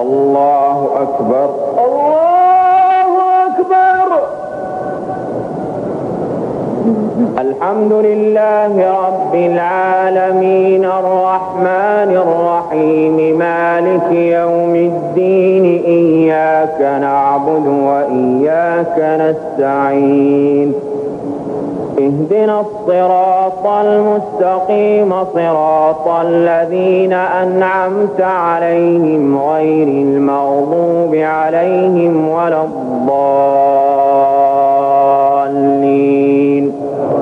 الله أكبر. الله أكبر. الحمد لله رب العالمين الرحمن الرحيم مالك يوم الدين إياك نعبد وإياك نستعين اهدنا الصراط المستقيم صراط الذين أنعمت عليهم غير المغضوب عليهم ولا الضالين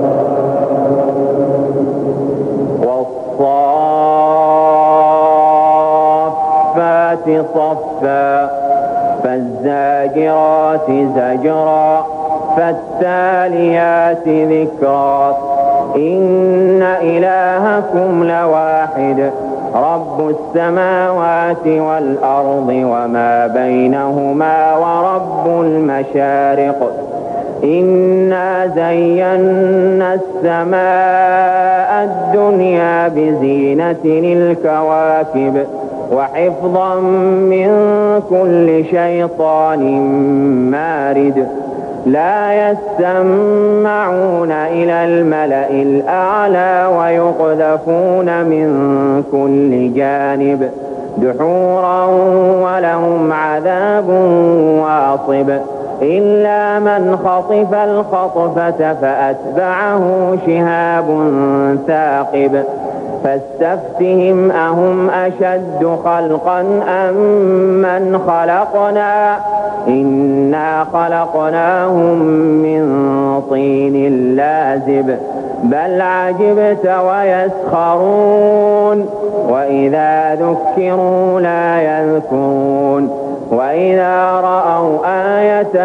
والصافات صفا فالزاجرات زجرا فالتاليات ذكرا إن إلهكم لواحد رب السماوات والأرض وما بينهما ورب المشارق إنا زينا السماء الدنيا بزينة الكواكب وحفظا من كل شيطان مارد لا يستمعون إلى الملأ الأعلى ويقذفون من كل جانب دحورا ولهم عذاب واصب إلا من خطف الخطفة فأتبعه شهاب ثاقب فاستفتهم أهم أشد خلقا أم من خلقنا إنا خلقناهم من طين لازب بل عجبت ويسخرون وإذا ذكروا لا يذكرون وإذا رأوا آية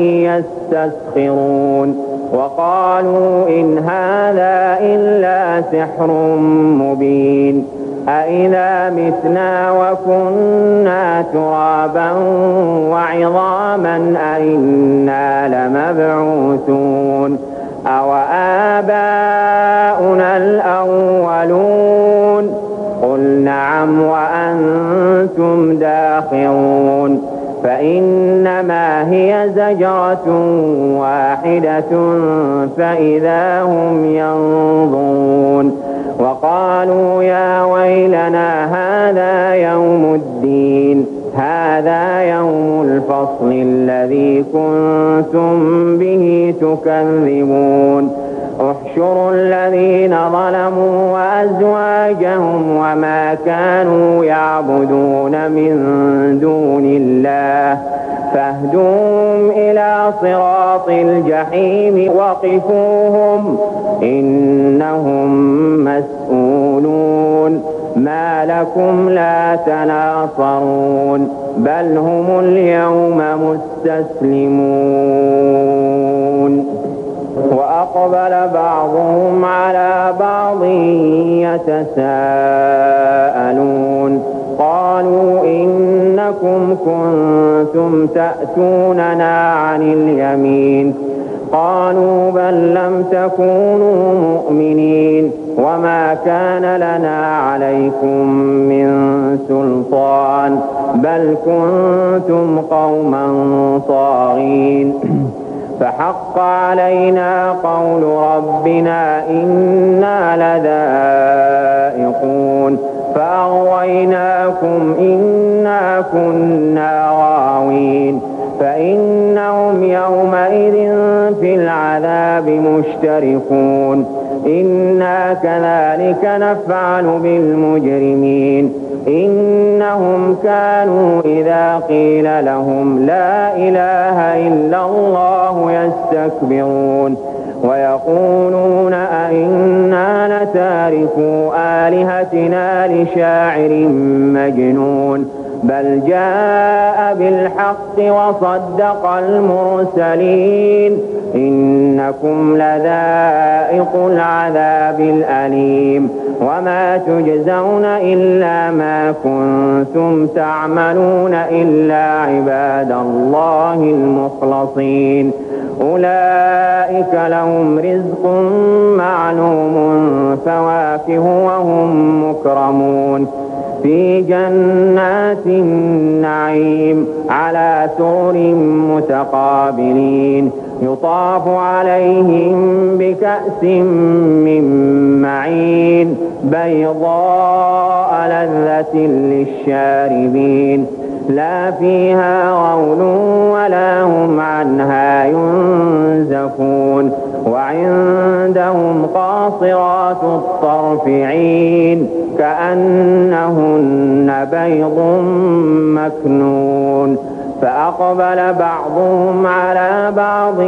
يستسخرون وقالوا إن هذا إلا سحر مبين أإذا متنا وكنا ترابا وعظاما أإنا لمبعوثون أو آباؤنا الأولون قل نعم وأنتم داخرون فإنما هي زجرة واحدة فإذا هم ينظرون وقالوا يا ويلنا هذا يوم الدين هذا يوم الفصل الذي كنتم به تكذبون احشروا الذين ظلموا وأزواجهم وما كانوا يعبدون من دون الله فاهدوهم إلى صراط الجحيم وقفوهم إنهم مسؤولون ما لكم لا تناصرون بل هم اليوم مستسلمون وأقبل بعضهم على بعض يتساءلون قالوا إنكم كنتم تأتوننا عن اليمين قالوا بل لم تكونوا مؤمنين وما كان لنا عليكم من سلطان بل كنتم قوما طاغين فحق علينا قول ربنا إنا لذائقون فأغويناكم إنا كنا غاوين فإنهم يومئذ في العذاب مشتركون إنا كذلك نفعل بالمجرمين إنهم كانوا إذا قيل لهم لا إله إلا الله يستكبرون ويقولون أئنا لتاركو آلهتنا لشاعر مجنون بل جاء بالحق وصدق المرسلين إنكم لذائق العذاب الأليم وما تجزون إلا ما كنتم تعملون إلا عباد الله المخلصين أولئك لهم رزق معلوم فواكه وهم مكرمون في جنات النعيم على سرر متقابلين يطاف عليهم بكأس من معين بيضاء لذة للشاربين لا فيها غول ولا هم عنها ينزفون وعندهم قاصرات الطرف عين كأنهن بيض مكنون فأقبل بعضهم على بعض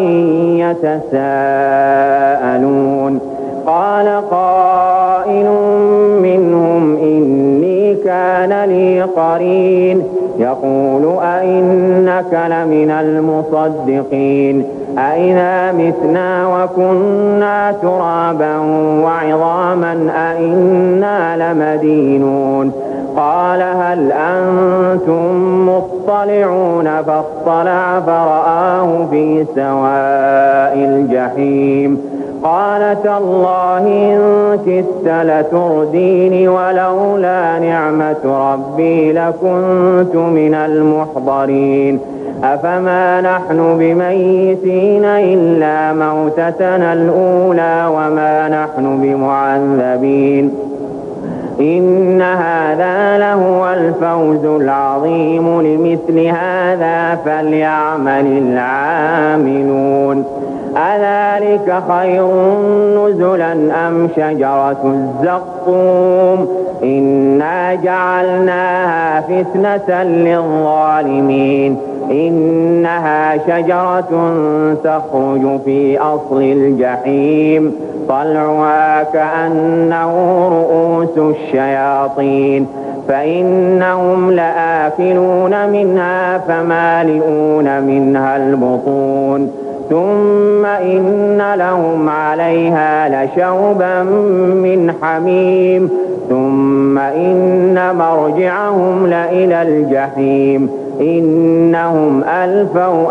يتساءلون قال قائل منهم إني كان لي قرين يقول أئنك لمن المصدقين أئذا متنا وكنا ترابا وعظاما أئنا لمدينون قال هل أنتم مطلعون فاطلع فرآه في سواء الجحيم قال تالله إن كدت لترديني ولولا نعمة ربي لكنت من المحضرين أفما نحن بميتين إلا موتتنا الأولى وما نحن بمعذبين إن هذا لهو الفوز العظيم لمثل هذا فليعمل العاملون أذلك خير نزلا أم شجرة الزقوم إنا جعلناها فتنة للظالمين إنها شجرة تخرج في أصل الجحيم طلعها كأنه رؤوس الشياطين فإنهم لآكلون منها فمالئون منها البطون ثم إن لهم عليها لشوبا من حميم ثم إن مرجعهم لإلى الجحيم إنهم ألفوا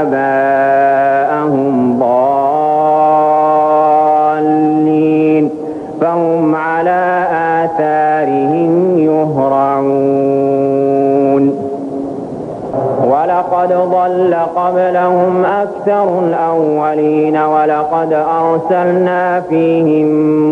آباءهم ضالين فهم على آثارهم يهرعون ولقد ضل قبلهم أكثر الأولين ولقد أرسلنا فيهم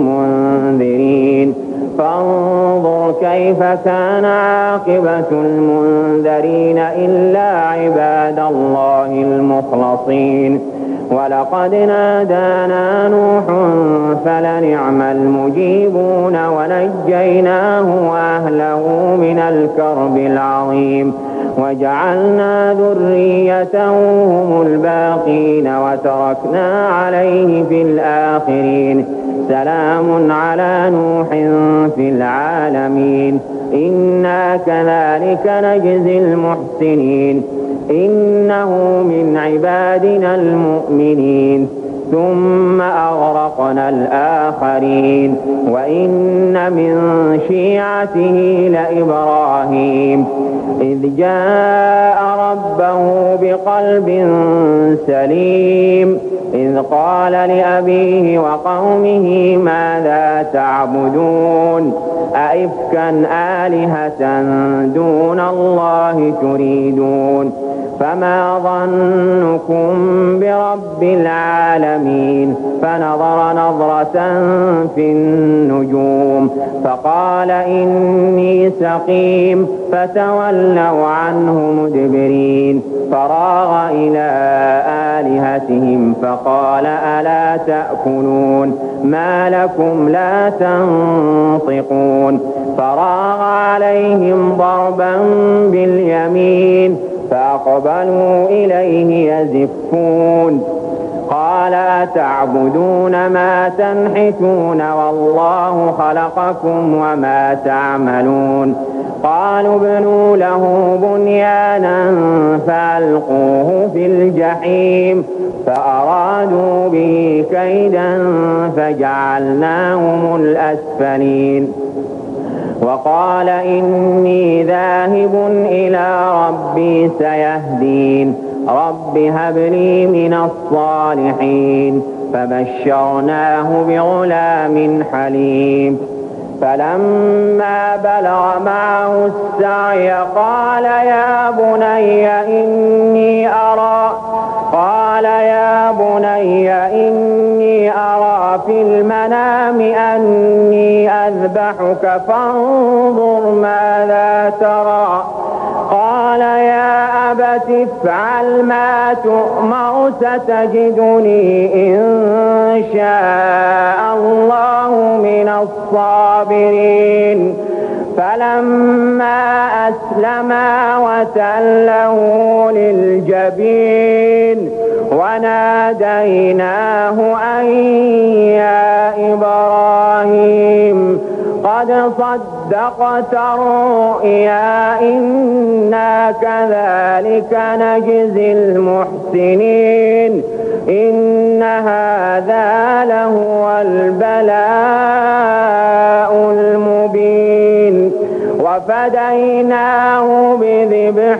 منذرين فانظر كيف كان عاقبة المنذرين إلا عباد الله المخلصين ولقد نادانا نوح فلنعم المجيبون ونجيناه وأهله من الكرب العظيم وجعلنا ذريته هم الباقين وتركنا عليه في الآخرين سلام على نوح في العالمين إنا كذلك نجزي المحسنين إنه من عبادنا المؤمنين ثم أغرقنا الآخرين وإن من شيعته لإبراهيم إذ جاء ربه بقلب سليم إذ قال لأبيه وقومه ماذا تعبدون أئفكا آلهة دون الله تريدون فما ظنكم برب العالمين فنظر نظرة في النجوم فقال إني سقيم فتولوا عنه مدبرين فراغ إلى آلهتهم فقال ألا تأكلون ما لكم لا تنطقون فراغ عليهم ضربا باليمين فأقبلوا إليه يزفون قال أتعبدون ما تنحتون والله خلقكم وما تعملون قالوا ابنوا له بنيانا فألقوه في الجحيم فأرادوا به كيدا فجعلناهم الأسفلين وقال إني ذاهب إلى ربي سيهدين رب هب لي من الصالحين فبشرناه بغلام حليم فلما بلغ معه السعي قال يا بني أرى في المنام أني أذبحك فانظر ماذا ترى. قال يا أبت افعل ما تؤمر ستجدني إن شاء الله من الصابرين. فلما أسلما وتله للجبين وناديناه أن يا إبراهيم قد صدقت الرؤيا إنا كذلك نجزي المحسنين إن هذا لهو البلاء المبين. وفديناه بذبح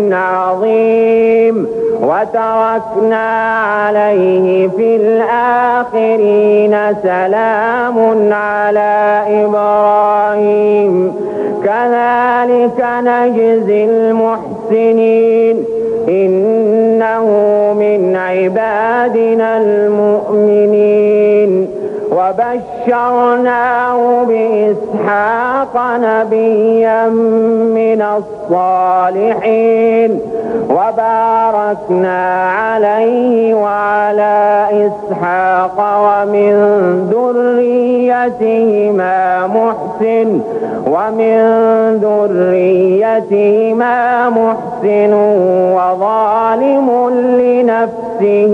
عظيم وتركنا عليه في الآخرين سلام على إبراهيم كذلك نجزي المحسنين إنه من عبادنا المؤمنين. وبشرناه بإسحاق نبيا من الصالحين وباركنا عليه وعلى إسحاق ومن ذريتهما محسن وظالم لنفسه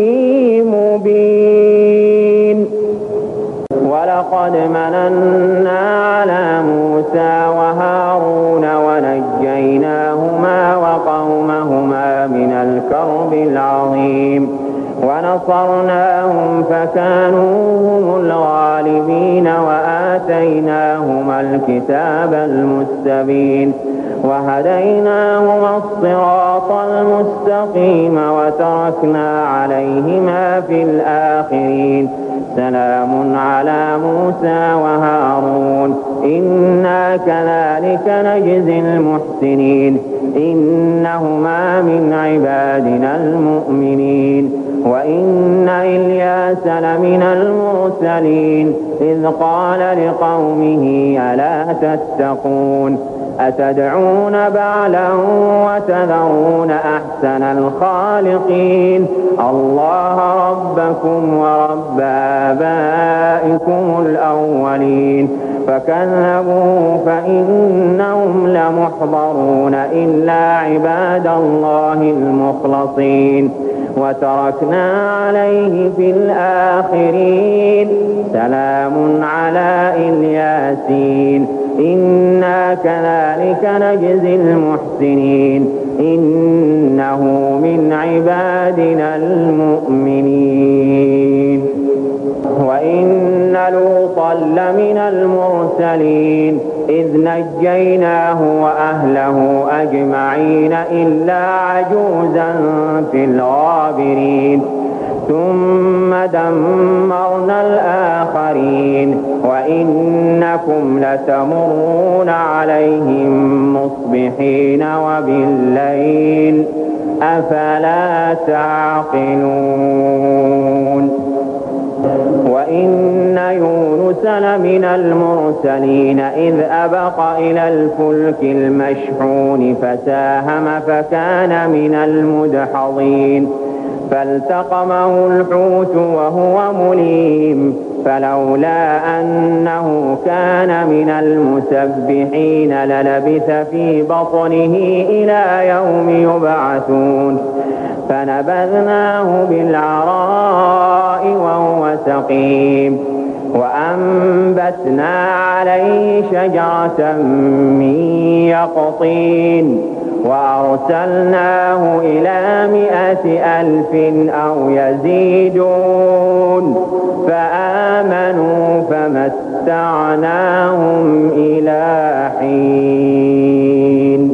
مبين. ولقد مننا على موسى وهارون ونجيناهما وقومهما من الكرب العظيم ونصرناهم فكانوا هم الغالبين وآتيناهما الكتاب المستبين وهديناهما الصراط المستقيم وتركنا عليهما في الآخرين سلام على موسى وهارون إنا كذلك نجزي المحسنين إنهما من عبادنا المؤمنين. وإن إلياس لمن المرسلين إذ قال لقومه ألا تتقون أتدعون بعلا وتذرون أحسن الخالقين الله ربكم ورب آبائكم الأولين. فكذبوه فإنهم لمحضرون إلا عباد الله المخلصين وتركنا عليه في الآخرين سلام على الياسين إنا كذلك نجزي المحسنين إنه من عبادنا المؤمنين. وإن لوطا لمن المرسلين إذ نجيناه وأهله أجمعين إلا عجوزا في الغابرين ثم دمرنا الآخرين وإنكم لتمرون عليهم مصبحين وبالليل أفلا تعقلون. وإن يونس لمن المرسلين إذ أبق إلى الفلك المشحون فساهم فكان من المدحضين فالتقمه الحوت وهو مليم فلولا أنه كان من المسبحين للبث في بطنه إلى يوم يبعثون فنبذناه بالعراء وهو سقيم وأنبتنا عليه شجرة من يقطين وأرسلناه إلى 100,000 أو يزيدون فآمنوا فمتعناهم إلى حين.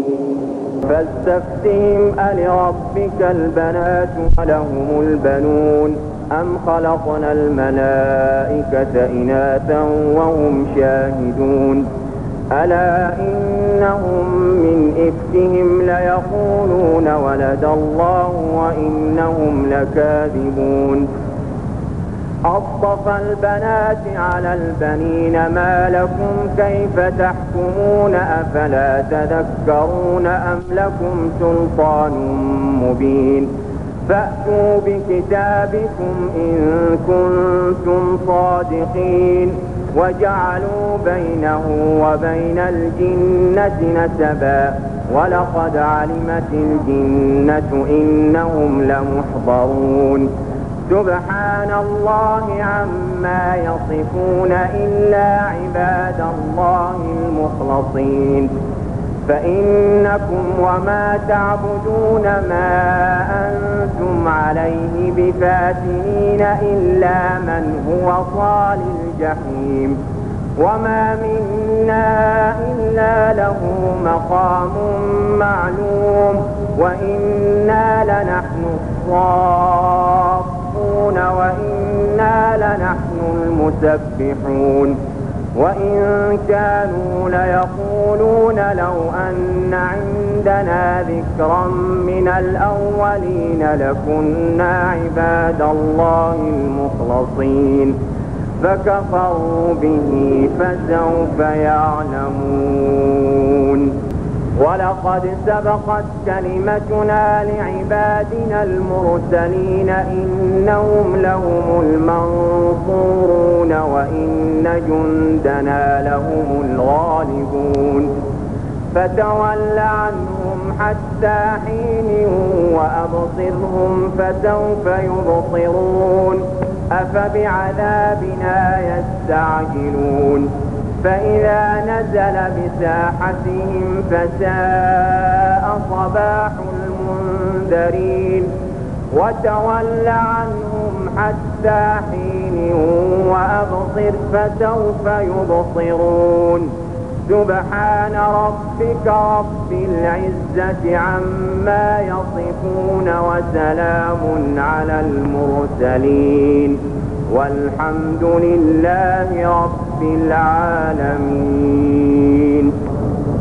فاستفتهم ألربك البنات ولهم البنون أم خلقنا الملائكة إناثا وهم شاهدون ألا إنهم من إفكهم ليقولون ولد الله وإنهم لكاذبون أصطفى البنات على البنين ما لكم كيف تحكمون أفلا تذكرون أم لكم سلطان مبين فأتوا بكتابكم إن كنتم صادقين وجعلوا بينه وبين الجنة نسبا ولقد علمت الجنة إنهم لمحضرون سبحان الله عما يصفون إلا عباد الله المخلصين فإنكم وما تعبدون ما أنتم عليه بفاتنين إلا من هو صال الجحيم وما منا إلا له مقام معلوم وإنا لنحن الصافون وإنا لنحن المسبحون وإن كانوا ليقولون لو أن عندنا ذكرا من الأولين لكنا عباد الله المخلصين فكفروا به فسوف يعلمون ولقد سبقت كلمتنا لعبادنا المرسلين إنهم لهم المنصورون وإن جندنا لهم الغالبون فتول عنهم حتى حين وأبصرهم فسوف يبصرون أفبعذابنا يستعجلون فإذا نزل بساحتهم فساء صباح المنذرين وتول عنهم حتى حين وأبصر فسوف يبصرون سبحان ربك رب العزة عما يصفون وسلام على المرسلين والحمد لله رب العالمين.